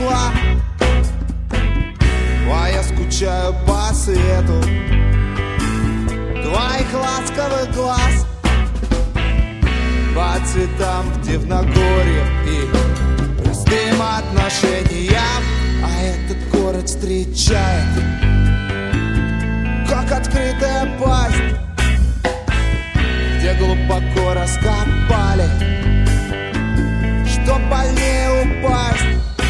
стекла. А я скучаю по свету твоих ласковых глаз, по цветам в Дивногорье и простым отношениям. А этот город встречает, как открытая пасть, где глубоко раскопали, чтоб больнее упасть.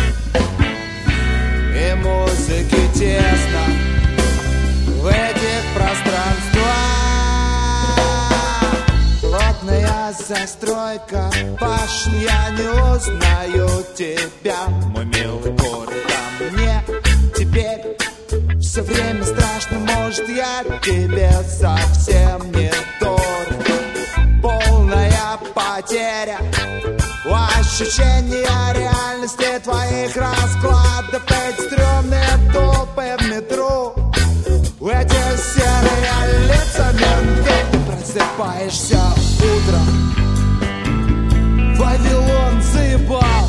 И музыке тесно в этих пространствах. Плотная застройка башен, я не узнаю тебя, мой милый город. А мне теперь все время страшно, может, я тебе совсем не дорог. Полная потеря ощущения реальности твоих раскладов. Эти стрёмные толпы в метро, эти серые лица мертвы. Ты просыпаешься утром, Вавилон заебал,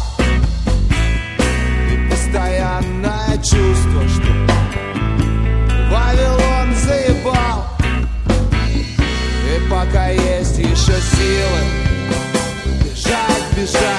и постоянное чувство, что Вавилон заебал. И пока есть еще силы бежать, бежать,